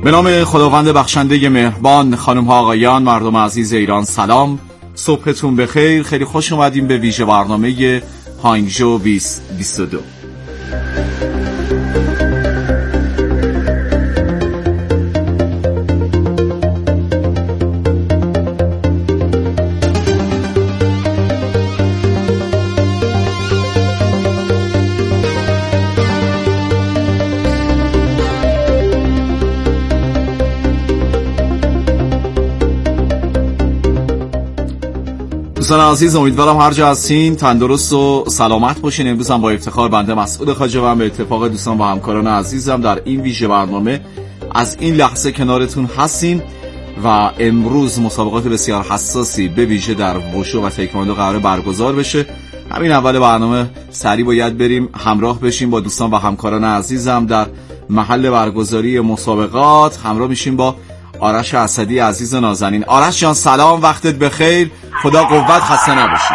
به نام خداوند بخشنده مهربان. خانم ها آقایان، مردم عزیز ایران، سلام، صبحتون بخیر. خیلی خوش اومدیم به ویژه برنامه هانگژو 2022. دوستان عزیز، امیدوارم هر جا هستین تندرست و سلامت باشین. امروز هم با افتخار بنده مسعود خواجه‌وند به اتفاق دوستان و همکاران عزیزم در این ویژه برنامه از این لحظه کنارتون هستیم و امروز مسابقات بسیار حساسی به ویژه در وشو و تکواندو قرار برگزار بشه. همین اول برنامه سریع باید بریم همراه بشیم با دوستان و همکاران عزیزم در محل برگزاری مسابقات. همراه میشیم با آرش اسدی عزیز نازنین. آرش جان سلام، وقتت بخیر، خدا قوت، خسته نباشی.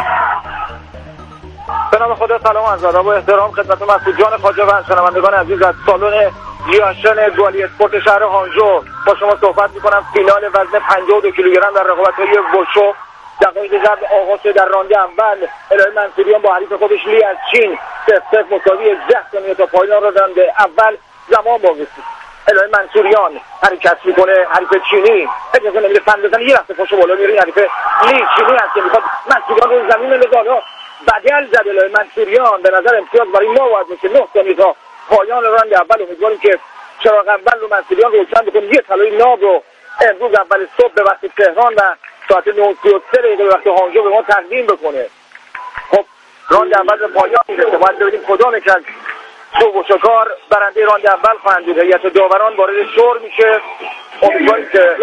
به نام خدا، سلام و ادب و احترام خدمت مسعود جان خواجه‌وند. شنوندگان عزیز، از سالن لیاشن دوالی اسپورت شهر هانگژو با شما صحبت می‌کنم. فینال وزن 52 کیلوگرم در رقابت‌های وشو دقایق قبل آغاز شد. در رانده اول الهی منصوریان با حریف خودش لی از چین 0-0 مساوی 10 ثانیه تا پایان رانده اول زمان باقی است. الهی منصوریان حرکت میکنه، حریف چینی اجازه نمیده فن بزنه، یه لحظه پاشو بالا میره. حریف لی چینی هست که میخواد منصوریان رو زمین مدال‌ها بدل زد. الهی منصوریان به نظر امتیاز برای ما باید میشه 9 ثانیه تا پایان راند اول. امیدواریم که چراغ اول رو منصوریان روشن بکنه. یه طلای ناب رو امروز اول صبح به وقت تهران و ساعت 9:33 به وقت هانگژو به ما تقدیم بکنه. خب راند اول به پایان میرسه، باید ببینیم کدام یک از دو وشوکار برنده راند اول خواهند بود. هیئت داوران وارد شور میشه. امیدواریم که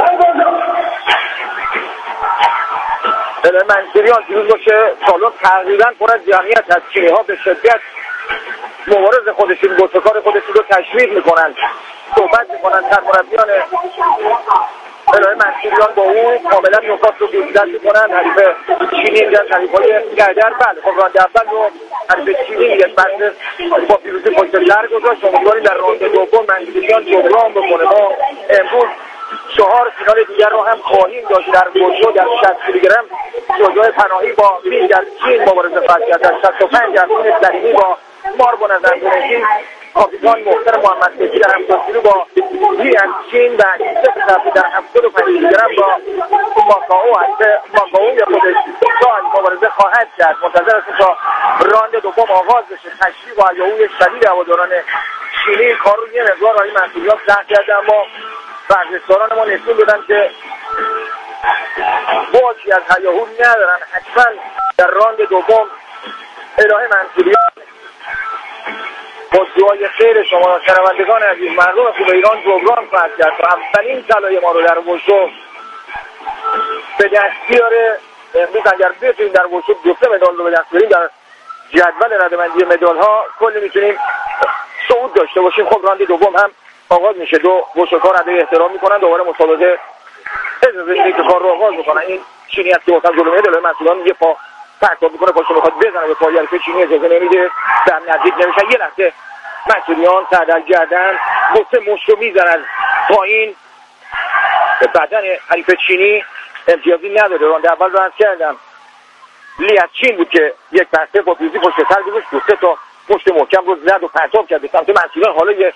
الهی منصوریان پیروز باشه. سالن تقریبا پر از جمعیت از چینی‌ها به شدت مبارز خودشون، وشوکار خودشون رو تشویق میکنن، صحبت میکنن. سرمربیان الهی منصوریان با او کاملا نکات رو بیشتر میکنن. حریف چینی میگن حریفای گردر. بله خب راند اول رو حریف چینی یک بحث با پیروزی پشت سر گذاشت. امیدواریم در راند دوم منصوریان جبران بکنه. ما امروز 4 فینال دیگر رو هم خواهیم داشت. در وشو در 60 کیلوگرم شجاع پناهی با مینگ از چین مبارزه خواهد کرد. در 65 افغان سلیمی با ماربون از اندونزی. کاپیتان محترم محمد سیدی در همکاری با لی از چین و یوسف در 75 کیلوگرم با ماکائو یا خودش مبارزه خواهد کرد. منتظر هستیم تا راند دوم آغاز بشه. تشریف و هیاهوی شدید هواداران چینی کار رو یه مقدار برای منصوریان سخت کرده، اما ورزشکاران ما نشون دادن که باجی از هیاهو ندارن. حتما در راند دوم الهی منصوریان با دعای خیر شما شنوندگان عزیز، مردم خوب ایران جبران خواهد کرد تا اولین طلای ما رو در وشو به دست بیاره. امروز اگر بتونیم در وشو 2 مدال رو به دست بیاریم در جدول رده‌بندی مدال‌ها کلی میتونیم صعود داشته باشیم. خب راند دوم هم آغاز میشه. دو وشوکار ادای احترام میکنن. دوباره مسابقه اجازه میده که کار رو آغاز بکنن. این چینی است که واسه جلوی الهی منصوریان یه پا پرتاب میکنه، پاشو میخواد بزنه به پای حریف چینی، اجازه نمیده، در نزدیک نمیشه. یه لحظه منصوریان سر در گردن بوسه مشت میزنه از پایین به بدن حریف چینی. امتیازی نداره. راند اول رو عرض کردم لی از چین بود که یک بسته با پیروزی پشت سر گذاشت، 2 تا مشت محکم رو زد و پرتاب کرد به سمت منصوریان. حالا یه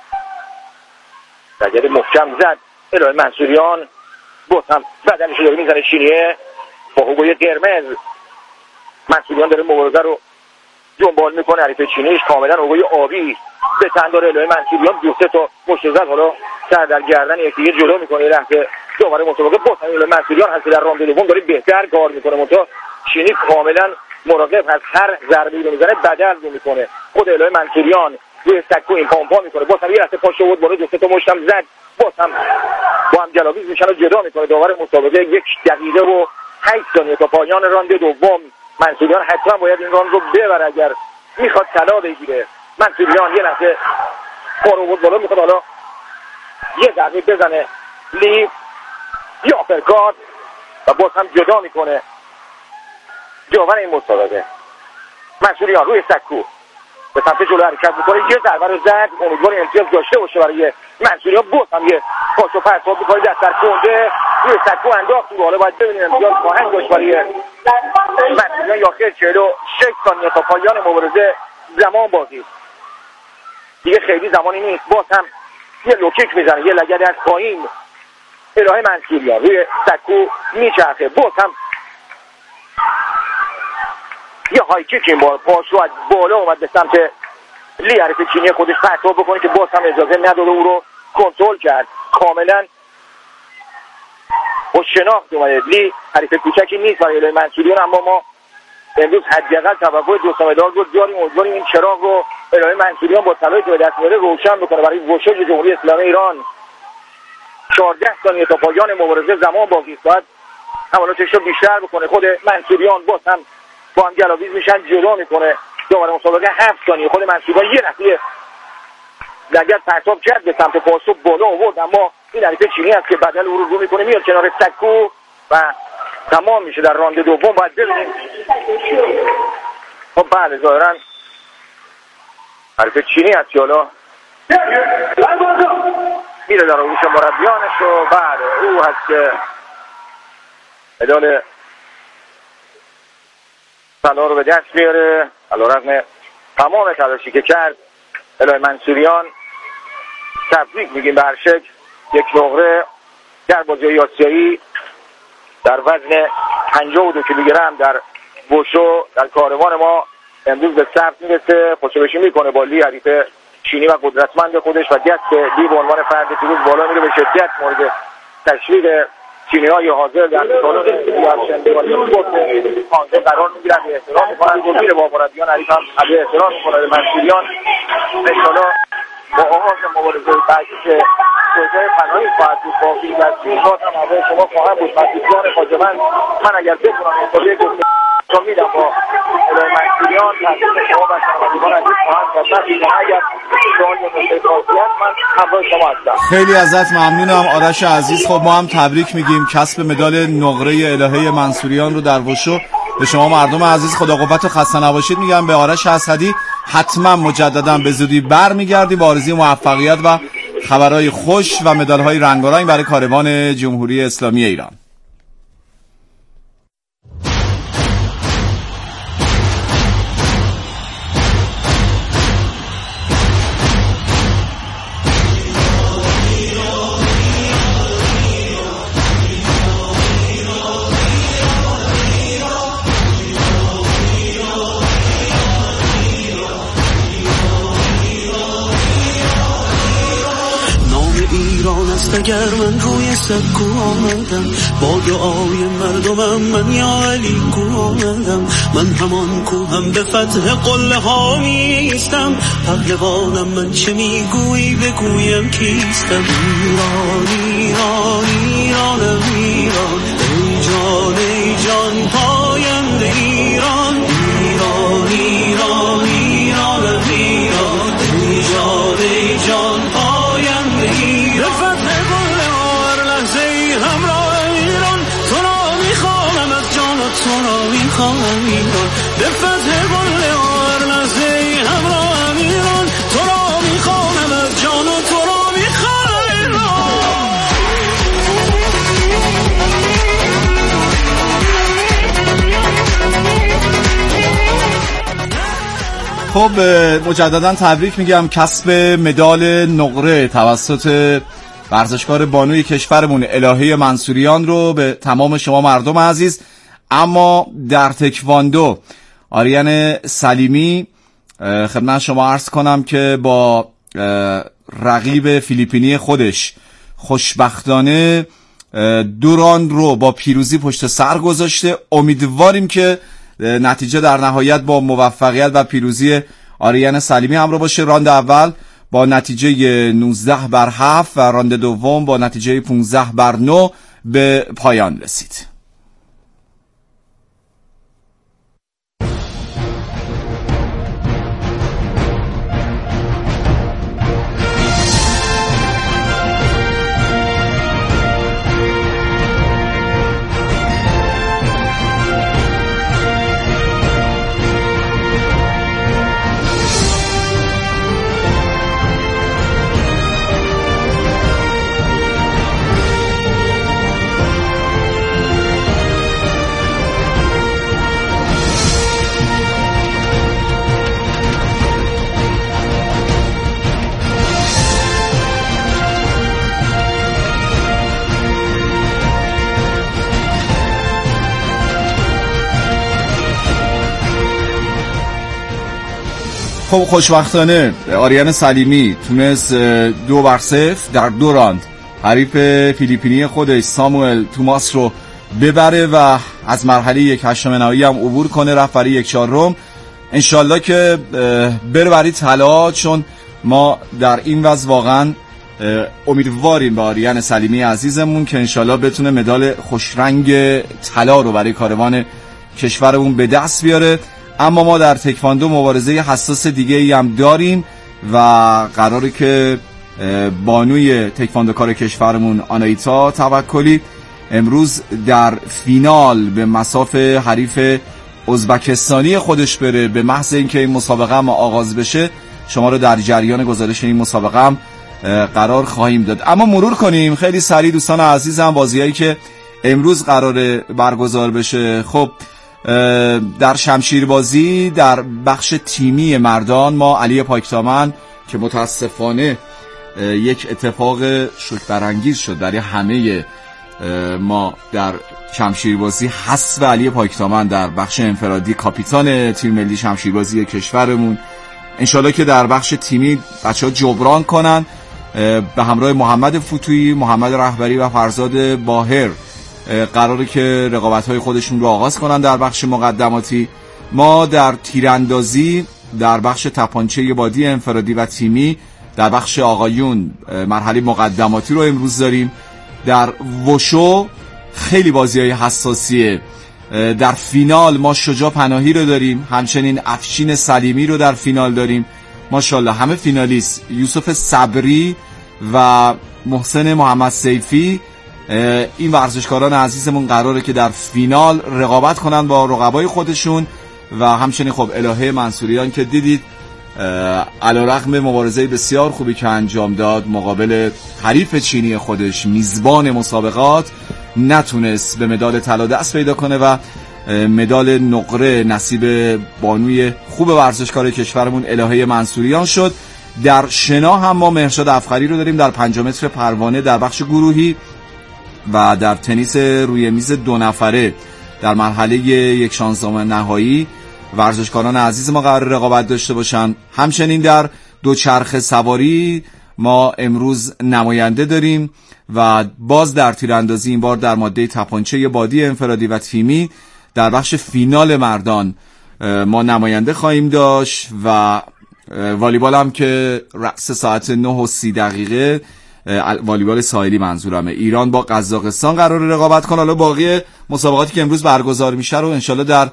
دگل محکم زد الهی منصوریان، باز هم بدنش رو داره میزنه چینیه با حقوقی قرمز. منصوریان داره مبارزه رو دنبال میکنه. حریف چینیش کاملا حقوقی آبی به تن داره. الهی منصوریان 2 تا مشت زد، حالا سر در گردن یکی جلو میکنه. یه لحظه دوباره مسابقه باز هم الهی منصوریان هست در راند دوم داره بهتر کار میکنه. منتها چینی کاملا مراقب از هر ضربه‌ای رو میزنه بدل رو میکنه. خود الهی منصوریان روی سکو این پامپا میکنه. باز هم یه لحظه پاش بود بالا 2 تا مشتم زد، باز هم با هم جلاویز میشن و جدا میکنه. داور مسابقه 1 دقیقه و 8 ثانیه تا پایان راند دوم. منصوریان حتما باید این راند رو ببره اگر میخواد طلا بگیره. منصوریان یه لحظه پارو بود بالا میخواد حالا یه ضربه بزنه لی یا آپرکات و باز هم جدا میکنه. جاور این مسابقه منصوریان روی سکو به سمت جلو حرکت میکنه، یه ضربه رو زد، امیدواریم امتیاز داشته باشه برای منصوریان. بود هم یه پاس و پرتاب میکنه دست در کنده روی سکو انداخت رو. حالا باید ببینیم امتیاز خواهند داشت برای منصوریان یا خیر. 46 ثانیه تا پایان مبارزه زمان باقی، دیگه خیلی زمانی نیست. باز هم یه لوکیک میزنه، یه لگد از پایین الهه منصوریان روی سکو میچرخه. باز هم یه های کیک این بار پاس رو از بالا اومد به سمت لی، حریف چینی خودش پرتاب بکنه که باز هم اجازه نداره او رو کنترل کرد. کاملا با شناخت اومده. لی حریف کوچکی نیست برای الهه منصوریان، اما ما امروز حداقل توقع 2 مدال رو داریم. امیدواریم این چراغ رو الهه منصوریان با طلایی که به دست میاره روشن بکنه برای وشوج جمهوری اسلامی ایران. 14 ثانیه تا پایان مبارزه زمان باقی است. باید حملاتش رو بیشتر بکنه. خود منصوریان باز هم با هم گلاویز میشن، جلو میکنه داور مسابقه. 7 ثانیه خود منصوریان یه نفیه لگد پرتاب کرد به سمت پاسو بالا آورد، اما این حریف چینی است که بدل او رو میکنه میاد کنار سکو و تمام میشه در راند دوم. باید ببینیم. خب بله ظاهرا حریف چینی هست که حالا میره در آغوش مربیانش و بله او هست که مدال طلا رو به دست بیاره. علیرغم تمام تلاشی که کرد الهه منصوریان، تبریک میگیم به هر شکل. یک نقره در بازی آسیایی در وزن 52 کیلوگرم در وشو در کاروان ما امروز به ثبت میرسه. خوشبشی میکنه با لی حریف چینی و قدرتمند خودش و دست لی به عنوان فرد پیروز بالا میره. به شدت مورد تشویق چینی‌های حاضر در سالن خانده قرار میگیرن، به احترام میکنن و میره با مربیان حریف هم به احترام میکنه. به منصوریان انشاءالله با آغاز مبارزه بعدی که جایگاه پناهی خواهد بود با فیلم‌برداری باز هم همراه شما خواهم بود. مسعودجان خواجه‌مند، من اگر بتونم این رو میدم با الهه منصوریان تحصیل شما و شنوندگان عزیز خواهم خدمت شما. اگر سوال یا نکته خاصی هست من همراه شما هستم. خیلی ازت ممنونم آرش عزیز. خب ما هم تبریک میگیم کسب مدال نقره الهه منصوریان رو در وشو به شما مردم عزیز. خدا قوت و خسته نباشید میگم به آرش اسدی. حتما مجددا به زودی برمیگردیم با آرزوی موفقیت و خبرهای خوش و مدال‌های رنگارنگ برای کاروان جمهوری اسلامی ایران. اگر من روی سکو آمدم با دعای مردمم، من یا علی کو آمدم. من همان کوهم به فتح قله ها میستم. پهلوانم من چه میگویی بگویم کیستم. ایران ایران ایرانم ایران، ای جان ای جان پاینده ایران. ایران ایران ایرانم ایران، ای جان ای جان پاینده ایران. خواهم ایران به فتح قله هر لحظه همراهم ایران. تو را میخوانم از جان و تو را میخوانم ایران. خب مجددا تبریک میگم کسب مدال نقره توسط ورزشکار بانوی کشورمون الهه منصوریان رو به تمام شما مردم عزیز. اما در تکواندو آریان سلیمی خدمت شما عرض کنم که با رقیب فیلیپینی خودش خوشبختانه 2 راند رو با پیروزی پشت سر گذاشته. امیدواریم که نتیجه در نهایت با موفقیت و پیروزی آریان سلیمی همراه باشه. راند اول با نتیجه 19-7 و راند دوم با نتیجه 15-9 به پایان رسید. خب خوشبختانه آریان سلیمی تونست 2-0 در 2 راند حریف فیلیپینی خودش ساموئل توماس رو ببره و از مرحله 1/8 نهایی هم عبور کنه، رفت برای 1/4. انشالله که بره برای طلا، چون ما در این وضع واقعا امیدواریم به آریان سلیمی عزیزمون که انشالله بتونه مدال خوشرنگ طلا رو برای کاروان کشورمون به دست بیاره. اما ما در تکواندو مبارزه حساس دیگه ای هم داریم و قراره که بانوی تکواندوکار کشورمون آنایتا توکلی امروز در فینال به مصاف حریف ازبکستانی خودش بره. به محض اینکه این مسابقه هم آغاز بشه شما رو در جریان گزارش این مسابقه هم قرار خواهیم داد. اما مرور کنیم خیلی سریع دوستان عزیزم بازیایی که امروز قراره برگزار بشه. خب در شمشیربازی در بخش تیمی مردان ما علی پاکدامن که متاسفانه یک اتفاق شوک‌برانگیز شد برای همه ما در شمشیربازی، حذف علی پاکدامن در بخش انفرادی کاپیتان تیم ملی شمشیربازی کشورمون. انشالله که در بخش تیمی بچه‌ها جبران کنن به همراه محمد فتویی، محمد رهبری و فرزاد باهر قراره که رقابت‌های خودشون رو آغاز کنن در بخش مقدماتی. ما در تیراندازی در بخش تپانچه بادی انفرادی و تیمی در بخش آقایون مرحله مقدماتی رو امروز داریم. در وشو خیلی بازی‌های حساسیه. در فینال ما شجاع پناهی رو داریم، همچنین افشین سلیمی رو در فینال داریم. ماشاءالله همه فینالیست، یوسف صبری و محسن محمد سیفی، این ورزشکاران عزیزمون قراره که در فینال رقابت کنن با رقبای خودشون. و همچنین خب الهه منصوریان که دیدید علیرغم مبارزه بسیار خوبی که انجام داد مقابل حریف چینی خودش میزبان مسابقات نتونست به مدال طلا دست پیدا کنه و مدال نقره نصیب بانوی خوب ورزشکار کشورمون الهه منصوریان شد. در شنا هم ما مهرشاد افخری رو داریم در 5 متر پروانه در بخش گروهی و در تنیس روی میز 2 نفره در مرحله 1/16 نهایی ورزشکاران عزیز ما قرار رقابت داشته باشن. همچنین در دوچرخه سواری ما امروز نماینده داریم و باز در تیراندازی این بار در ماده تپانچه بادی انفرادی و تیمی در بخش فینال مردان ما نماینده خواهیم داشت و والیبال هم که رأس ساعت 9:30 والیبال ساحلی منظورمه، ایران با قزاقستان قرار رقابت کنه. حالا باقی مسابقاتی که امروز برگزار میشه رو انشالله در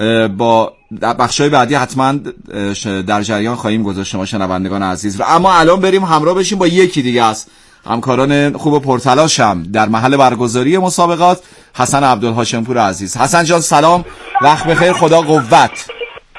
بخشای بعدی حتما در جریان خواهیم گذاشت شما شنوندگان عزیز. و اما الان بریم همراه بشیم با یکی دیگه از همکاران خوب و پرتلاشم در محل برگزاری مسابقات، حسن عبدالهاشمپور عزیز. حسن جان سلام، وقت بخیر، خدا قوت.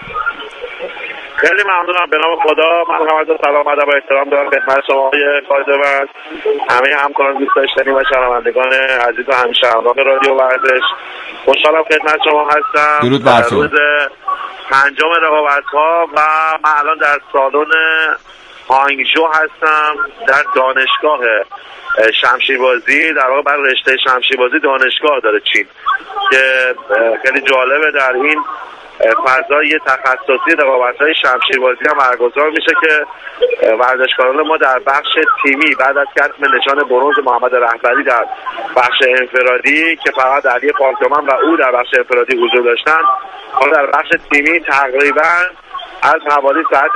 خیلی ممنونم، به نام خدا. من همه سلام ادب و احترام دارم خدمت شما های خادم، همه همکاران دوست داشتنی و شنوندگان عزیز و همیشه همراه رادیو ورزش. خوشحالم خدمت شما هستم. درود بر تو. روز 5 رقابت‌ها و من الان در سالن هانگجو هستم در دانشگاه شمشیربازی، در واقع بر رشته شمشیربازی دانشگاه داره چین که خیلی جالبه. در این فضای تخصصی رقابت‌های شمشیربازی هم برگزار میشه که ورزشکاران ما در بخش تیمی بعد از کسب نشان برنز محمد رهبری در بخش انفرادی که فقط علی پاکدامن و او در بخش انفرادی حضور داشتن، حالا در بخش تیمی تقریبا از حوالی ساعت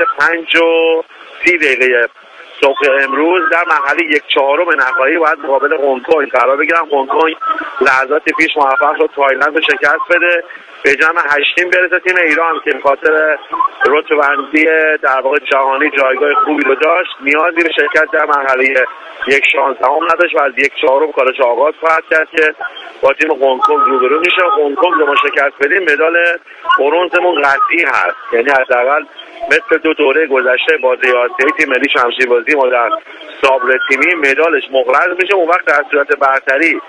5:30 صبح امروز در مرحله 1/4 نهایی باید مقابل هنگ کنگ قرار بگیرن. هنگ کنگ لحظات پیش موفق شد تایلند رو شکست بده، به جمع 8 برسه. تیم ایران که خاطر رتبه‌بندی در واقع جهانی جایگاه خوبی رو داشت نیازی به شرکت در مرحله 1/16 نداشت و از 1/4 کارش آغاز خواهد کرد که با تیم هنگ کنگ روبرو میشه. هنگ کنگ رو ما شکست بدیم مدال برنزمون قطعی هست، یعنی حداقل مثل 2 دوره گذشته بازی آسیایی تیم ملی شمشیربازی ما در سابر تیمی مدالش مقرر میشه. اون وقت در صورت برتری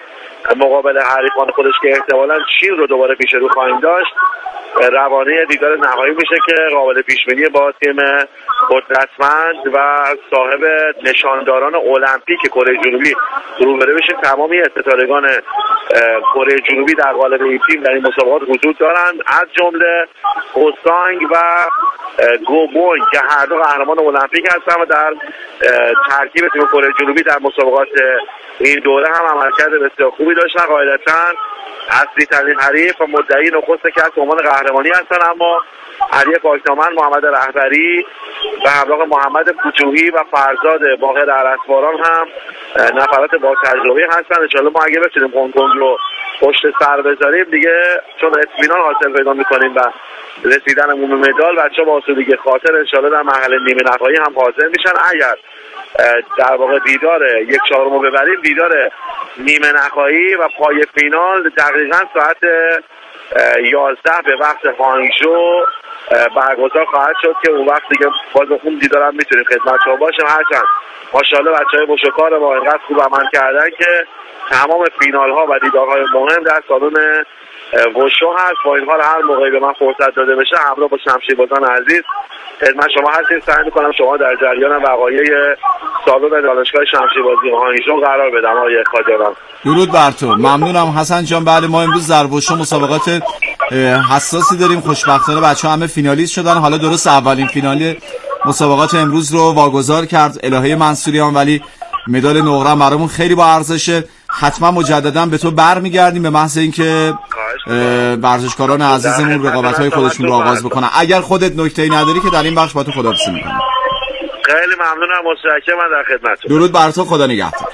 مقابل حریفان خودش که احتمالاً چین رو دوباره پیش رو خواهیم داشت، روانه دیدار نهایی میشه که قابل پیش بینی با تیم قدرتمند و صاحب نشانداران المپیک کره جنوبی روبرو بشیم. تمامی ستارگان کره جنوبی در قالب این تیم در این مسابقات وجود دارند، از جمله اوسانگ و گوبونگ که هر دو قهرمان المپیک هستند و در ترکیب تیم کره جنوبی در مسابقات این دوره هم عملکرد بسیار خوبی داشتن. قاعدتاً اصلی ترین حریف و مدعی نخست کسب عنوان قهرمانی هستن، اما علی پاکدامن، محمد رهبری و همراه محمد فتوحی و فرزاد باقر ارسباران هم نفرات با تجربه هستن. ان شاءالله ما اگه بتونیم هنگ کنگ رو پشت سر بذاریم دیگه، چون اطمینان حاصل پیدا می‌کنیم و رسیدنمون به مدال، بچه‌ها با آسودگی خاطر ان شاءالله در مرحله نیمه نهایی هم حاضر میشن. اگر در واقع دیدار 1/4 رو ببریم، دیدار نیمه نهایی و پای فینال دقیقاً ساعت 11 به وقت هانگژو برگزار خواهد شد که اون وقت دیگه باز اون دیدار هم میتونیم خدمت شما باشیم. هرچند ماشاءالله بچهای وشوکار ما اینقدر خوب عمل کردن که تمام فینال ها و دیدارهای مهم در سالن وشو هست. با این حال هر موقعی به من فرصت داده بشه همراه با شمشیربازان عزیز خدمت شما هستیم. سعی می‌کنم شما در جریان وقایع سالن دانشگاه شمشیربازی هانگژو قرار بدم. آقای خاجران درود بر تو. ممنونم حسن جان. بله ما امروز در وشو مسابقات حساسی داریم. خوشبختانه بچه‌ها همه فینالیست شدن. حالا درست اولین فینال مسابقات امروز رو واگذار کرد الهه منصوریان، ولی مدال نقره برامون خیلی با ارزشه. حتما مجددا به تو برمیگردیم به محض اینکه ورزشکاران عزیزمون رقابت‌های خودشون رو آغاز بکنن. اگر خودت نکته‌ای نداری که در این بخش با تو خداحافظی می‌کنم. خیلی ممنونم، متشکرم، من در خدمتتون. درود بر تو، خدا نگهدار.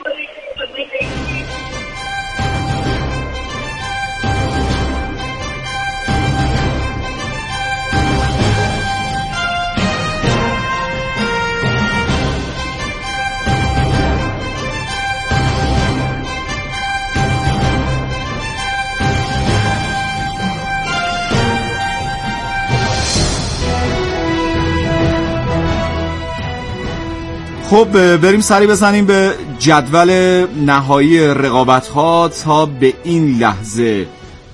خب بریم سری بزنیم به جدول نهایی رقابت‌ها. تا به این لحظه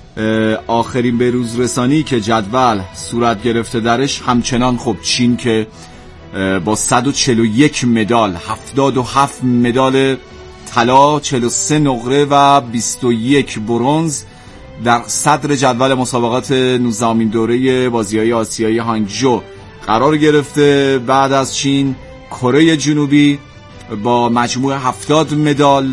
آخرین بروز رسانی که جدول صورت گرفته درش همچنان خب چین که با 141 مدال، 77 مدال طلا، 43 نقره و 21 برنز در صدر جدول مسابقات 19مین دوره بازی‌های آسیایی هانگژو قرار گرفته. بعد از چین کره جنوبی با مجموع 70 مدال،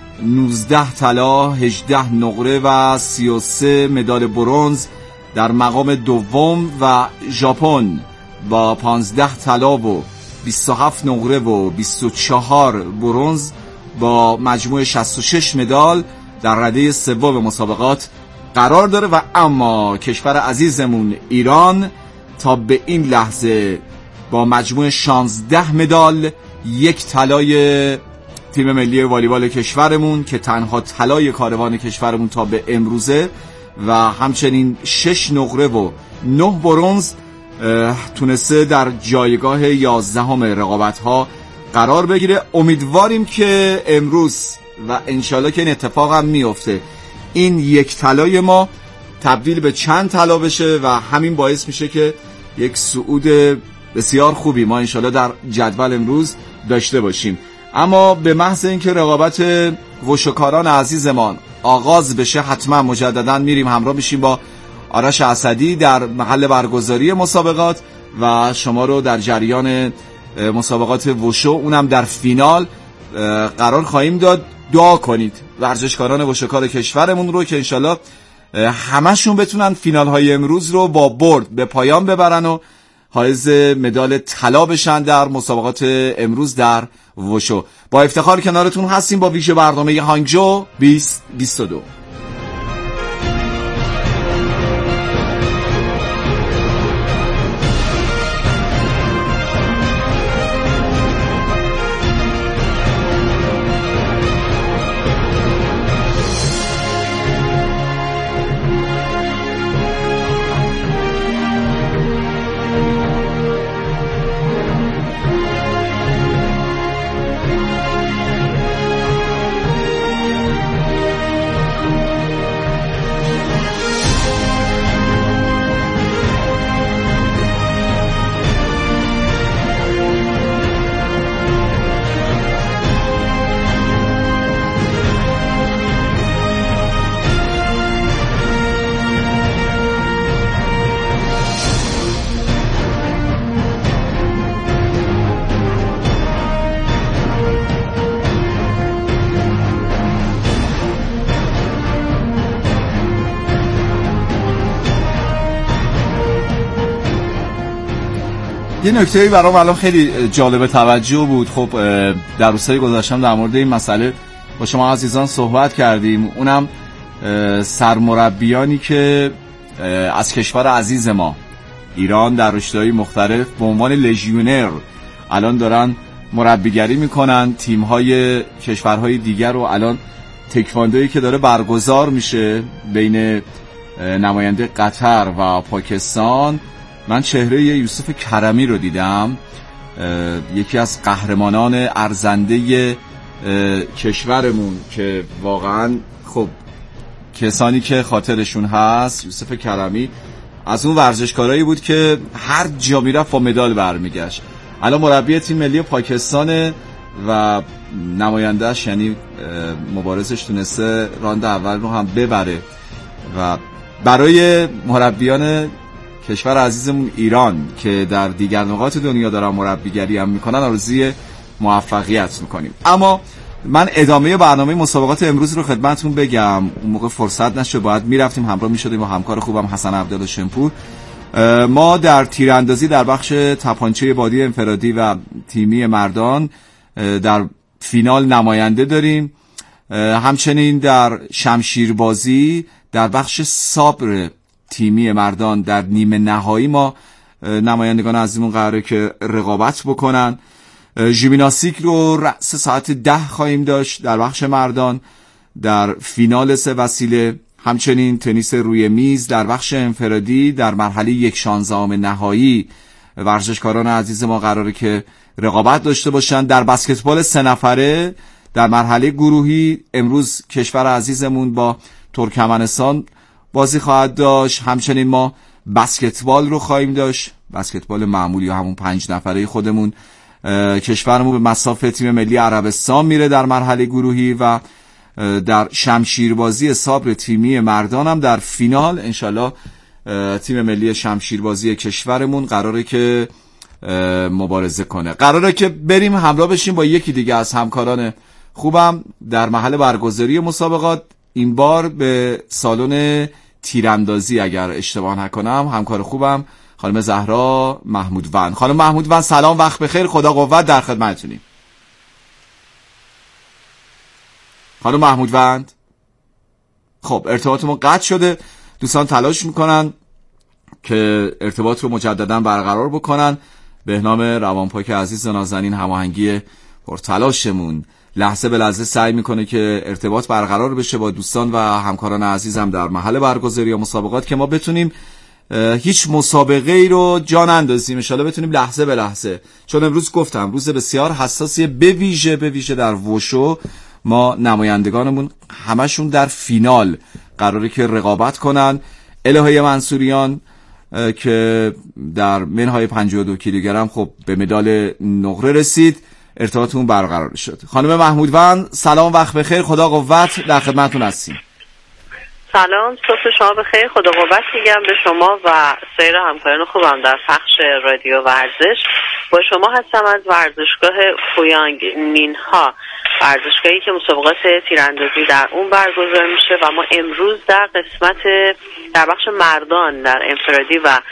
19 طلا، 18 نقره و 33 مدال برنز در مقام دوم و ژاپن با 15 طلا و 27 نقره و 24 برنز با مجموع 66 مدال در رده سوم مسابقات قرار داره. و اما کشور عزیزمون ایران تا به این لحظه با مجموع 16 مدال، 1 طلای تیم ملی والیبال کشورمون که تنها طلای کاروان کشورمون تا به امروزه و همچنین 6 نقره و 9 برنز تونسته در جایگاه 11ام رقابت‌ها قرار بگیره. امیدواریم که امروز و انشالله که این اتفاق هم میفته، این 1 طلای ما تبدیل به چند طلا بشه و همین باعث میشه که یک صعود بسیار خوبی ما انشالله در جدول امروز داشته باشیم. اما به محض اینکه رقابت وشوکاران عزیزمان آغاز بشه حتما مجددا میریم همراه بشیم با آرش اسدی در محل برگزاری مسابقات و شما رو در جریان مسابقات وشو اونم در فینال قرار خواهیم داد. دعا کنید ورزشکاران وشوکار کشورمون رو که انشالله همشون بتونن فینال های امروز رو با برد به پایان ببرن و حائز مدال طلا بشن در مسابقات امروز در وشو. با افتخار کنارتون هستیم با ویژه برنامه هانگژو 2022. یه نکته‌ای برام الان خیلی جالب توجه بود. خب در روزهای گذشتم در مورد این مسئله با شما عزیزان صحبت کردیم، اونم سرمربیانی که از کشور عزیز ما ایران در رشته‌های مختلف به عنوان لژیونر الان دارن مربیگری میکنن تیم‌های کشورهای دیگر رو. الان تکواندویی که داره برگزار میشه بین نماینده قطر و پاکستان، من چهره یوسف کرمی رو دیدم، یکی از قهرمانان ارزنده کشورمون که واقعا خب کسانی که خاطرشون هست، یوسف کرمی از اون ورزشکارایی بود که هر جا میرفت با مدال برمیگشت. الان مربی تیم ملی پاکستان و نمایندهش یعنی مبارزش تونسته راند اول رو هم ببره و برای مربیان کشور عزیزمون ایران که در دیگر نقاط دنیا دارن مربیگری هم میکنن آرزوی موفقیت میکنیم. اما من ادامه برنامه مسابقات امروز رو خدمتتون بگم، اون موقع فرصت نشه باید میرفتیم همراه میشدیم با همکار خوبم حسن عبدالله شمپور. ما در تیراندازی در بخش تپانچه بادی انفرادی و تیمی مردان در فینال نماینده داریم، همچنین در شمشیربازی در بخش صبر تیمی مردان در نیمه نهایی ما نمایندگان عزیزمون قراره که رقابت بکنن. ژیمناستیک رو رأس ساعت 10 خواهیم داشت در بخش مردان در فینال 3 وسیله، همچنین تنیس روی میز در بخش انفرادی در مرحله 1/16 نهایی ورزشکاران عزیز ما قراره که رقابت داشته باشن. در بسکتبال 3 نفره در مرحله گروهی امروز کشور عزیزمون با ترکمنستان بازی خواهد داشت. همچنین ما بسکتبال رو خواهیم داشت، بسکتبال معمولی و همون 5 نفره خودمون. کشورمون به مصاف تیم ملی عربستان میره در مرحله گروهی و در شمشیربازی صبر تیمی مردان هم در فینال انشالله تیم ملی شمشیربازی کشورمون قراره که مبارزه کنه. قراره که بریم همراه بشیم با یکی دیگه از همکاران خوبم در محل برگزاری مسابقات، این بار به سالن تیراندازی اگر اشتباه نکنم، همکار خوبم خانم زهرا محمودوند. خانم محمودوند سلام، وقت بخیر، خدا قوت، در خدمتتونیم. خانم محمودوند خب ارتباطمون قطع شده، دوستان تلاش میکنن که ارتباط رو مجددا برقرار بکنن. بهنام روانپاک عزیز نازنین هماهنگی پرتلاشمون لحظه به لحظه سعی میکنه که ارتباط برقرار بشه با دوستان و همکاران عزیزم در محل برگزاری مسابقات که ما بتونیم هیچ مسابقه ای رو جان اندازیم، ان شاءالله بتونیم لحظه به لحظه، چون امروز گفتم روز بسیار حساسیه، به ویژه در وشو ما نمایندگانمون همشون در فینال قراره که رقابت کنن. الهه منصوریان که در منهای 52 کیلوگرم خب به مدال نقره رسید، ارتباطمون برقرار شد. خانم محمودوند سلام، وقت بخیر، خدا قوت، در خدمتتون هستیم. سلام، صبح شما بخیر، خدا قوت میگم به شما و سایر همکاران خوبم در پخش رادیو ورزش. با شما هستم از ورزشگاه فویانگ نینها، ورزشگاهی که مسابقات تیراندازی در اون برگزار میشه و ما امروز در در بخش مردان در انفرادی و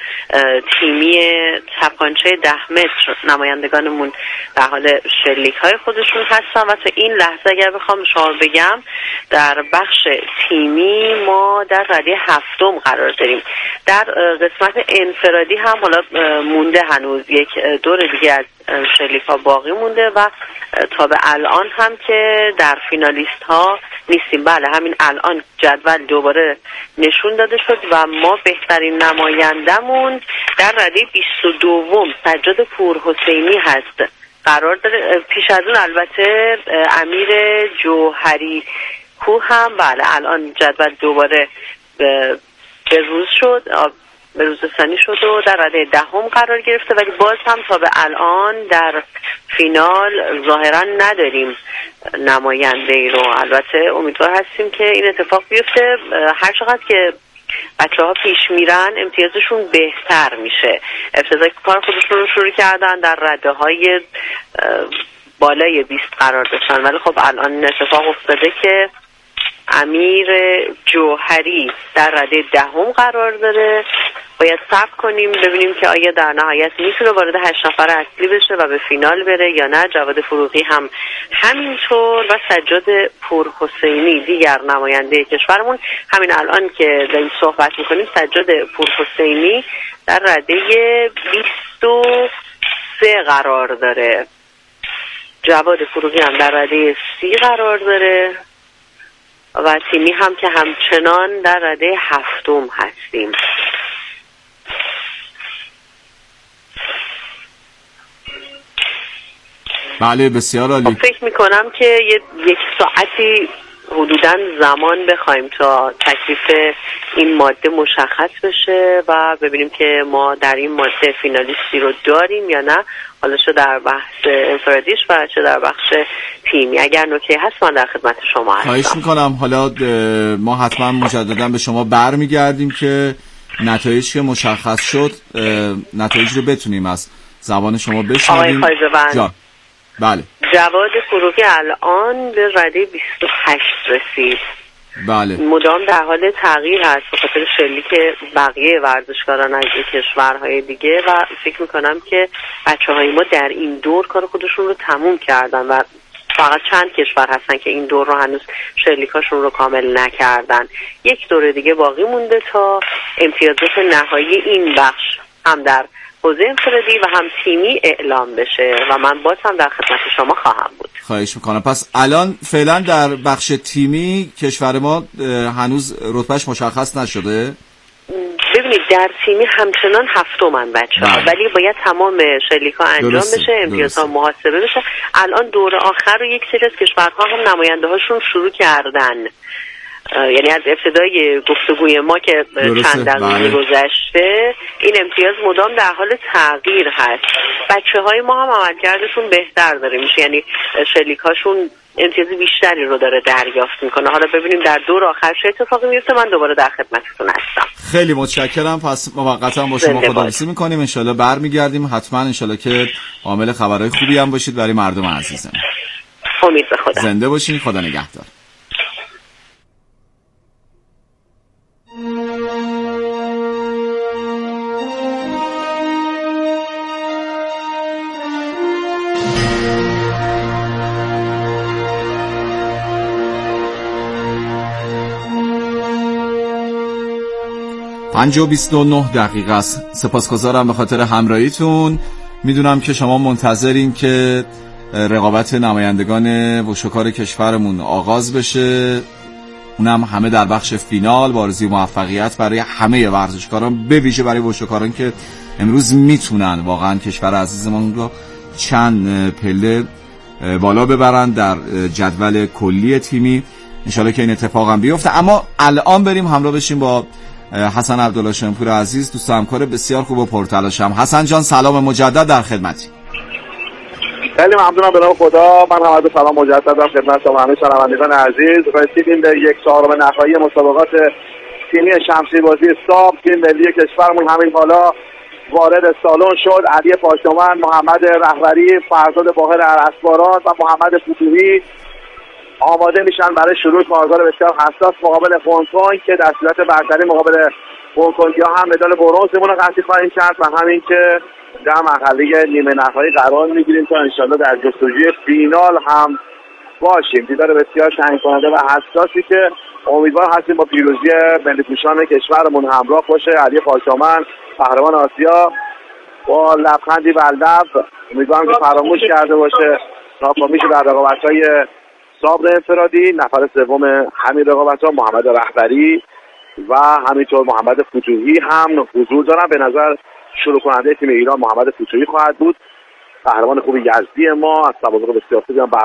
تیمی تپانچه 10 متر نمایندگانمون در حال شلیک های خودشون هستن و تا این لحظه اگر بخوام شما بگم در بخش تیمی ما در رده 7 قرار داریم. در قسمت انفرادی هم حالا مونده هنوز یک دور دیگه از شلیک ها باقی مونده و تا به الان هم که در فینالیست ها نیستیم. بله همین الان جدول دوباره نشون داده شد و ما بهترین نمایندمون در رده 22 سجاد پورحسینی هست قرار داره. پیش از اون البته امیر جوهری کو هم بله الان جدول دوباره به روز شد، به روز ثانی شد و در رده 10 قرار گرفته، ولی باز هم تا به الان در فینال ظاهرا نداریم نماینده ای رو. البته امیدوار هستیم که این اتفاق بیفته، هر چقدر که بچه ها پیش میرن امتیازشون بهتر میشه. ابتدای کار خودشون رو شروع کردن در رده های بالای 20 قرار داشتن، ولی خب الان اتفاق افتاده که امیر جوهری در رده 10 قرار داره باید صبر کنیم ببینیم که آیا در نهایت میتونه وارد 8 نفر اصلی بشه و به فینال بره یا نه. جواد فروغی هم همینطور و سجاد پورحسینی دیگر نماینده کشورمون. همین الان که داریم صحبت میکنیم سجاد پورحسینی در رده 23 قرار داره، جواد فروغی هم در رده 30 قرار داره و تیمی هم که همچنان در رده 7 هستیم. بله بسیار عالی. فکر میکنم که یک ساعتی حدوداً زمان بخوایم تا تکلیف این ماده مشخص بشه و ببینیم که ما در این ماده فینالیستی رو داریم یا نه، حالا چه در بحث انفرادیش و چه در بخش تیمی. اگر نکته هست من در خدمت شما هستم. خواهش میکنم. حالا ما حتما مجددا به شما برمیگردیم که نتایج که مشخص شد نتایج رو بتونیم از زبان شما بشنویم. آقای خایزوند، بله. جواد فروغی الان به رده 28 رسید. بله. مدام در حال تغییر هست به خاطر شلیک بقیه ورزشکاران از کشورهای دیگه و فکر میکنم که بچه‌های ما در این دور کار خودشون رو تموم کردن و فقط چند کشور هستن که این دور رو هنوز شلیکاشون رو کامل نکردن. یک دوره دیگه باقی مونده تا امتیازات نهایی این بخش هم در حوزه انفرادی و هم تیمی اعلام بشه و من باز هم در خدمت شما خواهم بود. خواهش میکنم. پس الان فعلا در بخش تیمی کشور ما هنوز رتبهش مشخص نشده؟ ببینید در تیمی همچنان 7 بچه‌ها، ولی باید تمام شلیک‌ها انجام بشه، امتیازها محاسبه بشه. الان دور آخر رو یک سری از کشورها هم نماینده هاشون شروع کردن، یعنی از ابتدای گفتگوی ما که چند دقیقه گذشته این امتیاز مدام در حال تغییر هست. بچه‌های ما هم عملکردشون بهتر داره میشه، یعنی شلیک‌هاشون امتیاز بیشتری رو داره دریافت میکنه. حالا ببینیم در دور آخر چه اتفاقی میفته. من دوباره در خدمتتون هستم. خیلی متشکرم. پس موقتا با شما خداحافظی میکنیم. انشالله برمیگردیم. حتما انشالله که عامل خبرهای خوبی هم باشید برای مردم عزیزم. امید به خدا. زنده باشین. خدا نگهدار. پنج و 29 دقیقه است. سپاسگزارم به خاطر همراهیتون. میدونم که شما منتظرین که رقابت نمایندگان وشوکار کشورمون آغاز بشه، اونم همه در بخش فینال با آرزوی موفقیت برای همه ورزشکاران، به ویژه برای وشوکاران که امروز میتونن واقعا کشور عزیزمون رو چند پله بالا ببرن در جدول کلی تیمی. انشالله که این اتفاق هم بیفته. اما الان بریم همراه بشیم با حسن عبدالله شمپور عزیز، دوست همکار بسیار خوب و پرتلاشم. حسن جان سلام مجدد در خدمتی. خیلی ممنونم به نام خدا. من هم از سلام مجددم خدمت شما همه شنوندگان عزیز. رسیدیم به 1/4 نهایی مسابقات تیمی شمشیربازی ساب. تیم ملی کشورمون همین بالا وارد سالن شد. علی پاشمن، محمد رهبری، فرزاد باهر ارسباران و محمد فتوحی آماده میشن برای شروع کارزار بسیار حساس مقابل هنگ کنگ که در صورت برتری مقابل هنگ کنگی‌ها هم مدال برنزمون رو قطعی خواهیم کرد و همین که در مرحله نیمه نهایی قرار میگیریم تا انشالله در جستجوی فینال هم باشیم. دیدار بسیار تعیین کننده و حساسی که امیدوار هستیم با پیروزی ملی‌پوشان کشورمون همراه باشه. علی پاشامن قهرمان آسیا با لبخندی بر لب امیدوارم که فراموش کرده باشه ناکامیش در رقابت‌های صابر انفرادی. نفر سوم همین رقابت‌ها محمد رهبری و همینطور محمد فتوحی هم حضور دارن. به نظر شروع کننده تیم ایران محمد فتوحی خواهد بود، قهرمان خوب یزدی ما. از سوابق بسیار خوبی هم